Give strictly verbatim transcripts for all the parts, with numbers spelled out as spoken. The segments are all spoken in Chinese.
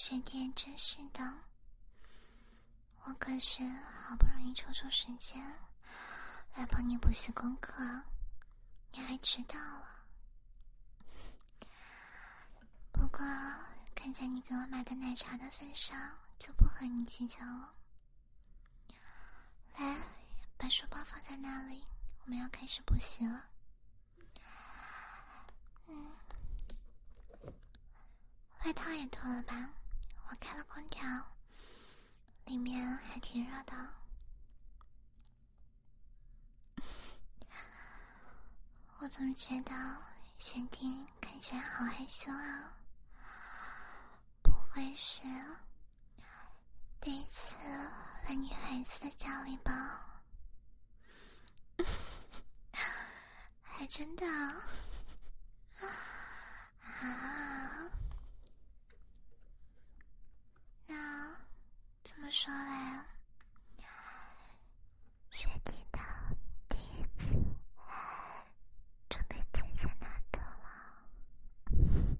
学姐，真是的，我可是好不容易抽出时间来帮你补习功课，你还迟到了。不过看在你给我买的奶茶的份上，就不和你计较了。来，把书包放在那里，我们要开始补习了。嗯，外套也脱了吧？我开了空调，里面还挺热的。我怎么觉得贤弟看起来好害羞啊？不会是第一次来女孩子的家里吧？还真的啊？那怎么说来？学弟的第一次准备姐姐哪朵了？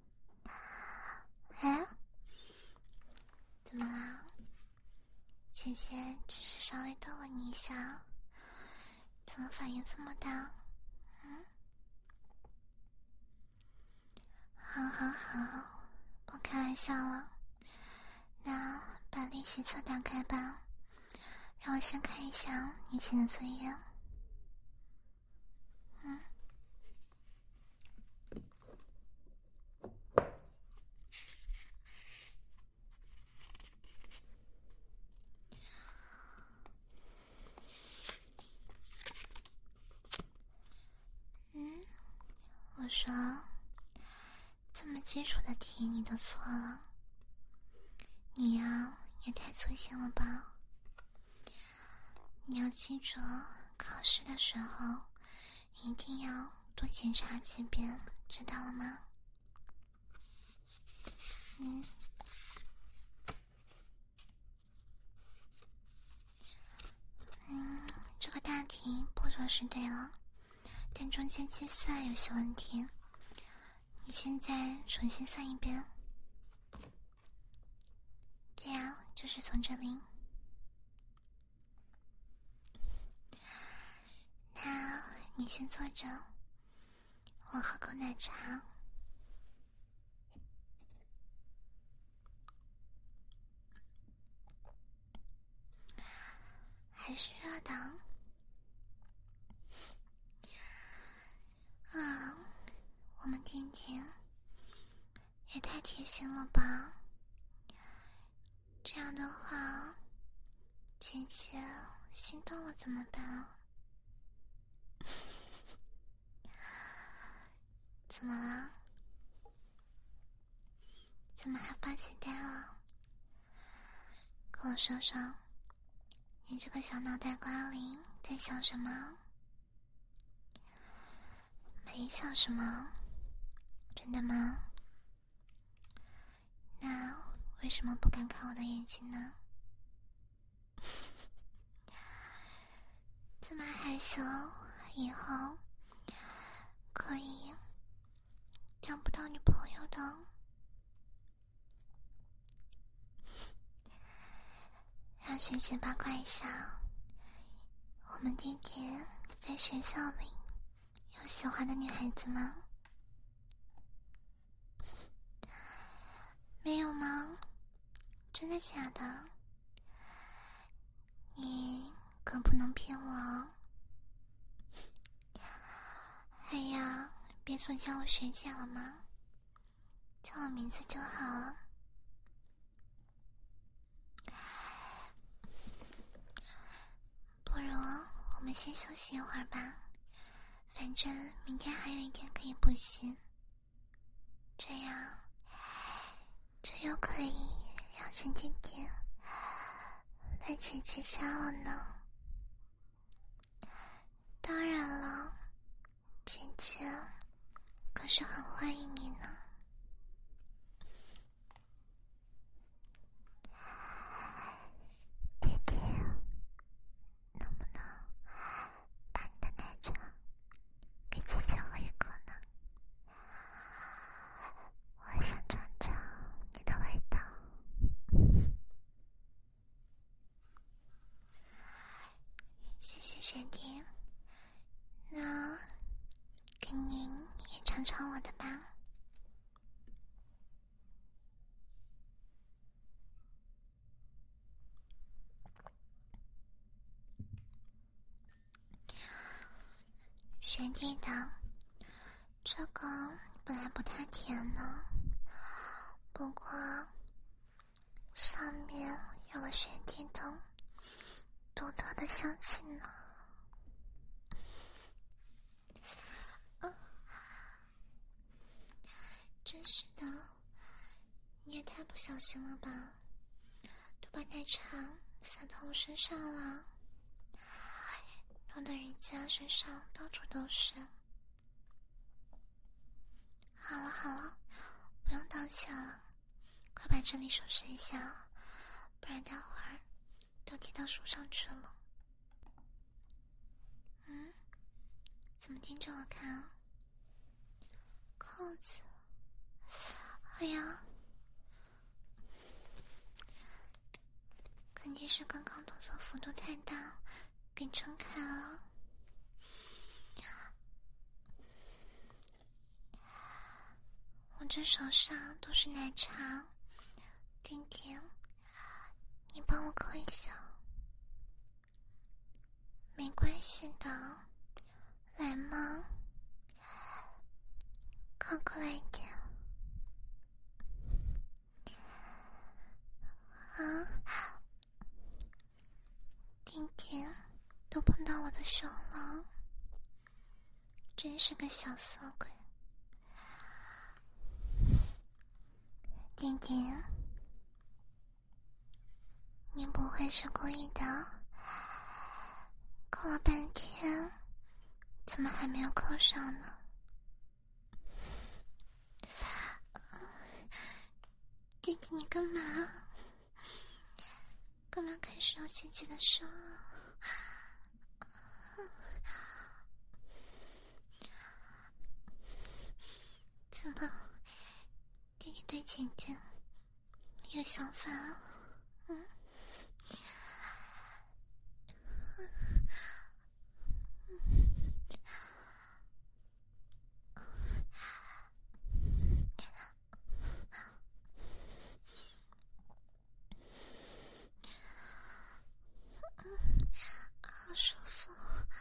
哎，怎么啦？姐姐只是稍微逗了你一下，怎么反应这么大？嗯，好好好，不开玩笑了。那把练习册打开吧，让我先看一下你写的作业。嗯。嗯，我说，这么基础的题你都错了，你呀也太粗心了吧！你要记住，考试的时候一定要多检查几遍，知道了吗？嗯。嗯，这个大题步骤是对了，但中间计算有些问题，你现在重新算一遍。对呀，就是从这里。那你先坐着，我喝口奶茶。还是热的。啊，我们甜甜也太贴心了吧！这样的话，姐姐心动了怎么办啊？怎么了？怎么还发起呆了？跟我说说，你这个小脑袋瓜里在想什么？没想什么，真的吗？那为什么不敢看我的眼睛呢？这么害羞，以后可以交不到女朋友的。让学姐八卦一下，我们弟弟在学校里有喜欢的女孩子吗？没有吗？真的假的？你可不能骗我哦！哎呀，别总叫我学姐了嘛，叫我名字就好了。不如我们先休息一会儿吧，反正明天还有一天可以补习，这样就又可以让小弟弟来姐姐家了呢。当然了，姐姐可是很欢迎你呢。姐姐，能不能把你的奶茶给姐姐喝一口呢？我想尝尝你的味道。 的，这个本来不太甜呢，不过上面有了雪地的独特的香气呢。嗯，真是的，你也太不小心了吧，都把奶茶洒到我身上了，弄得人家身上到处都是。好了好了，不用道歉了，快把这里收拾一下，不然待会儿都贴到树上去了。嗯，怎么盯着我看啊？扣子，哎呀，肯定是刚刚动作幅度太大，给撑开了。我这手上都是奶茶，丁丁，你帮我扣一下。没关系的，来嘛，靠过来一点。啊，丁丁，都碰到我的手了，真是个小色鬼。丁丁，你不会是故意的？扣了半天，怎么还没有扣上呢？弟弟，你干嘛？干嘛开始要姐姐的手啊？怎么，弟弟对姐姐有想法啊？嗯。好舒服，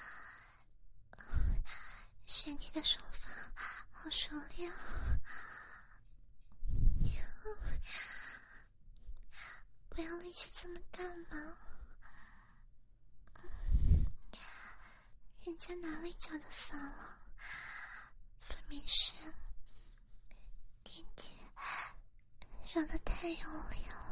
学弟的手法好熟练，不要力气这么大嘛。人家哪里脚的撒了，分明是弟弟揉得太用力了。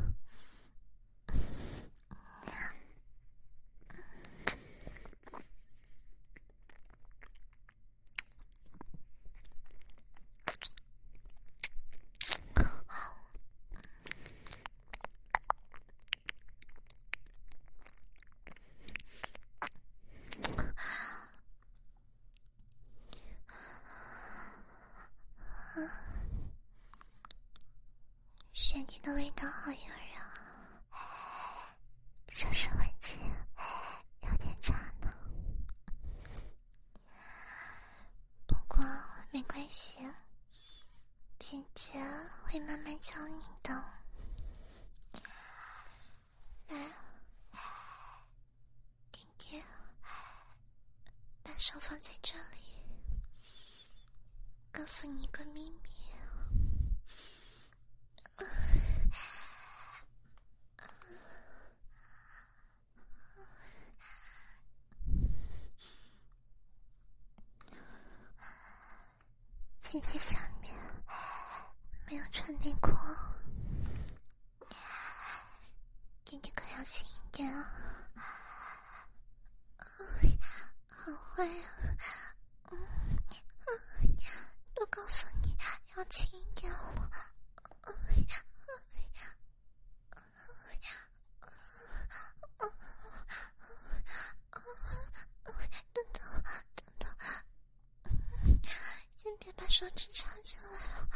学弟的味道好诱人啊，这是闻起有点差呢。不过没关系，姐姐会慢慢教你的。来，弟弟，把手放在这里，告诉你一个秘密。姐姐下面没有穿内裤，弟弟可要轻一点啊！好坏啊！嗯嗯，都告诉你要轻一点了。等等等等，先别把手指插进来啊！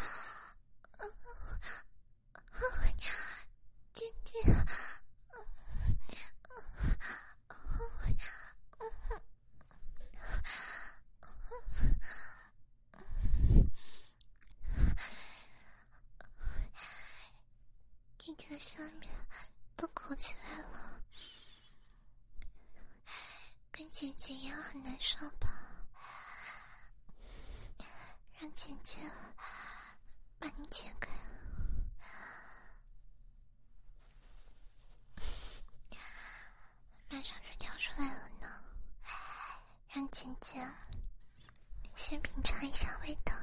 弟弟，弟弟的下面都鼓起来了，跟姐姐一样很难受吧？ 姐姐把你解开，马上就掉出来了呢。让姐姐先品尝一下味道。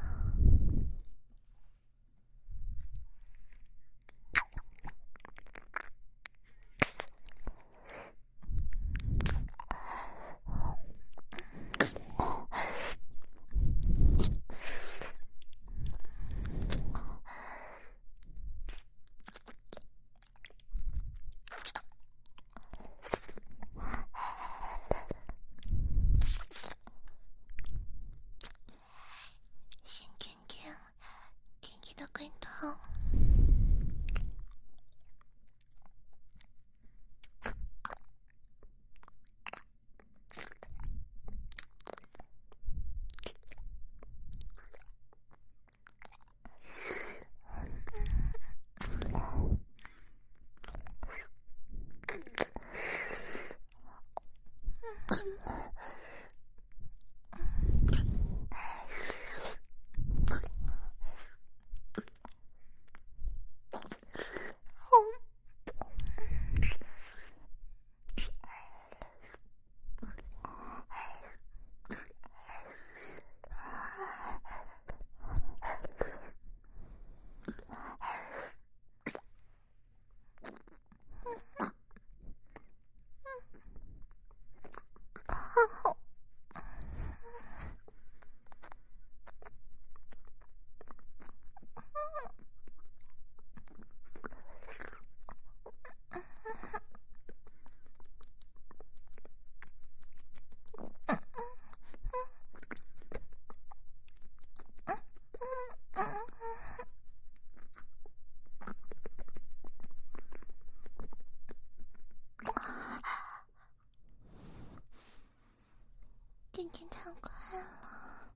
弟弟太快了，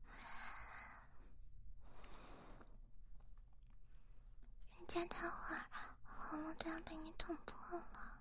人家待会儿喉咙都要被你捅破了。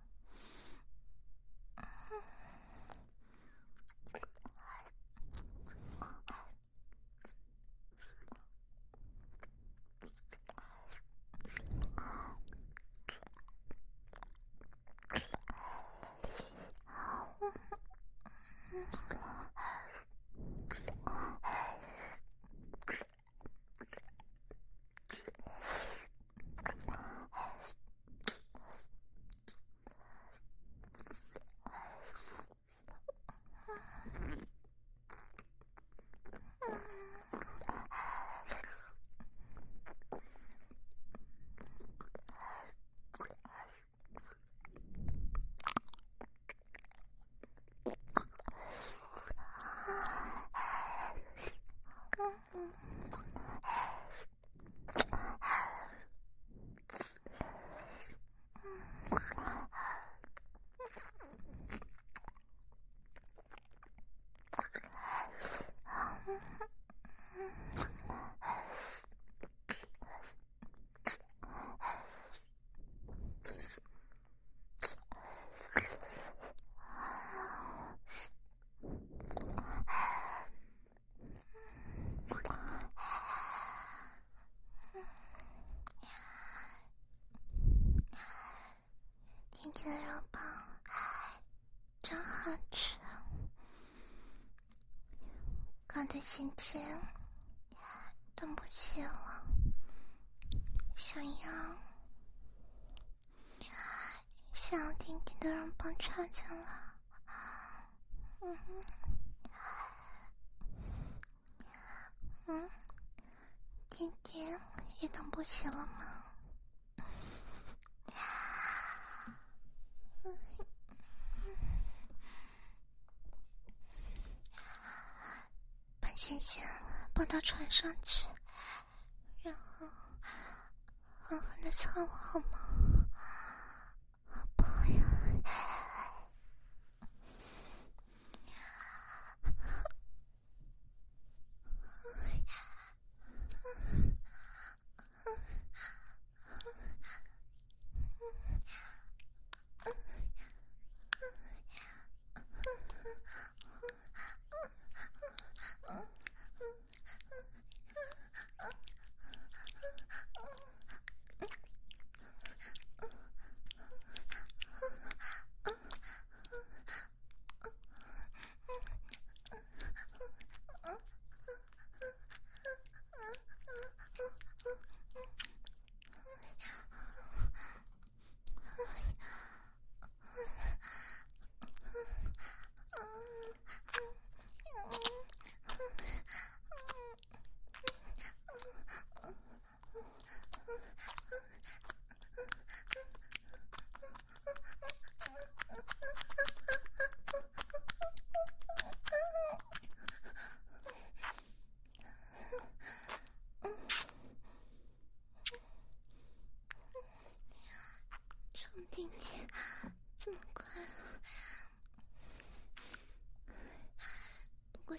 弟弟的肉棒真好吃，搞得姐姐等不及了，想要想要弟弟的肉棒插进来。嗯嗯，弟弟也等不及了吗？把姐姐抱到床上去，然后狠狠地操我好吗？好不呀？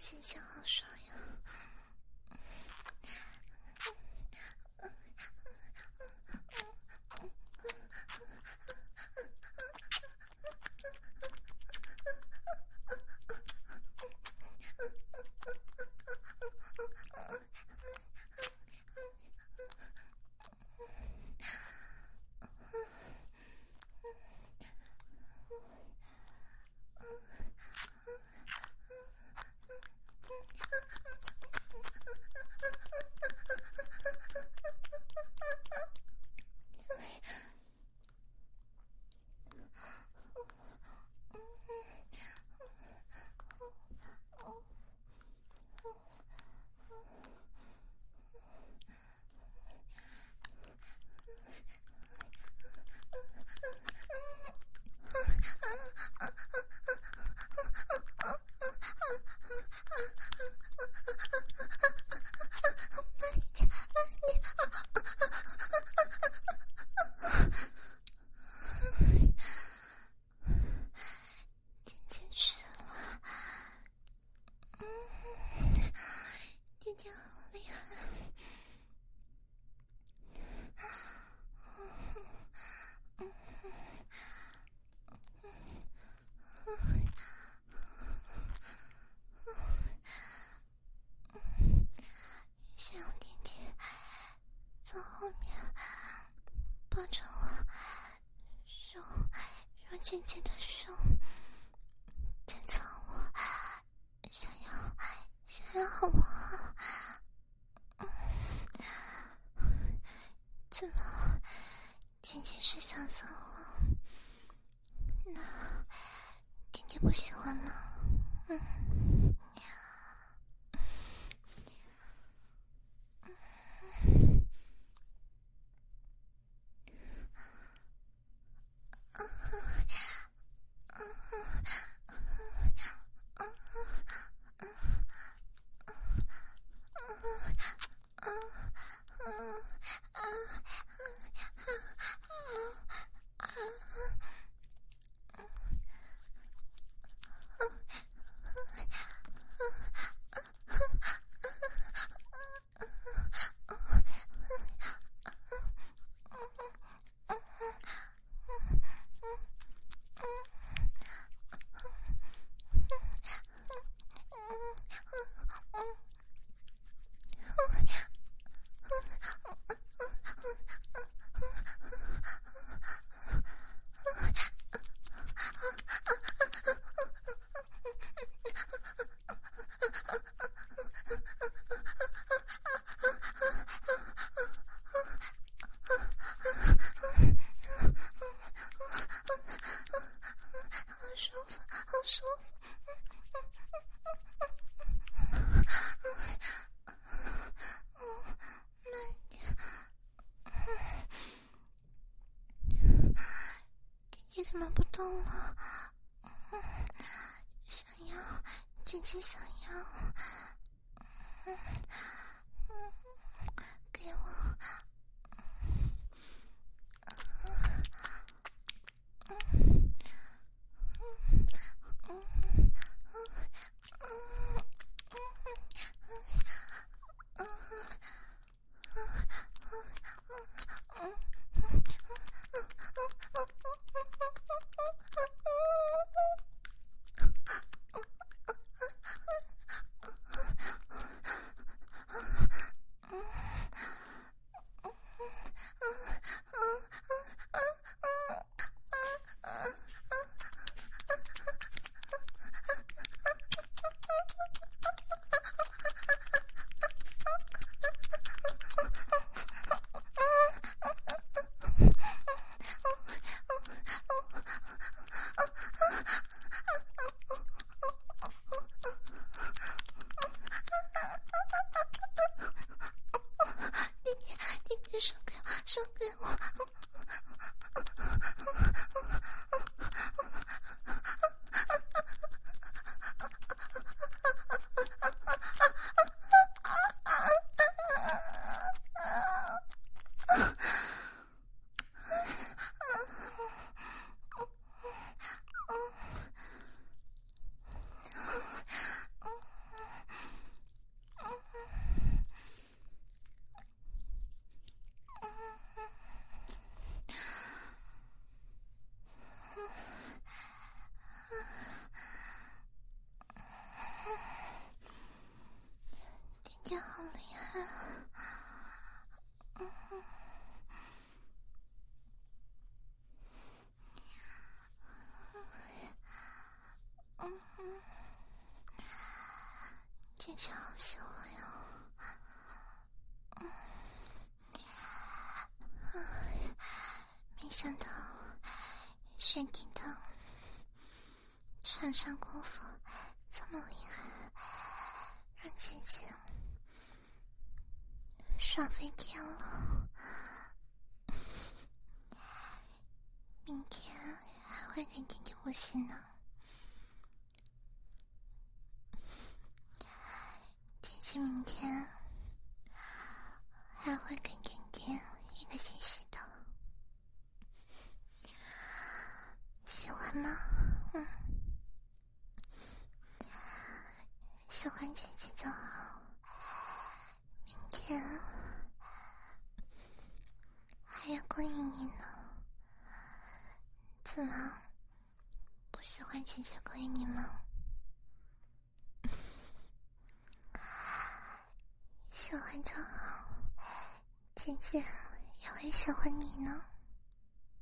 亲亲好爽呀！姐姐的手在操我，想要想要好不好？嗯，怎么姐姐是想操我？那姐姐不喜欢吗？嗯。你怎么不动了？嗯，想要，姐姐想要。嗯嗯，给我。嗯嗯嗯嗯嗯嗯嗯嗯。 学弟的床上功夫这么厉害，让姐姐爽飞天了。明天还会给弟弟补习呢。姐姐明天还会给弟弟一个惊喜的。喜欢吗？嗯，喜欢姐姐就好。明天还要勾引你呢。怎么不喜欢姐姐勾引你吗？喜欢就好，姐姐也会喜欢你呢。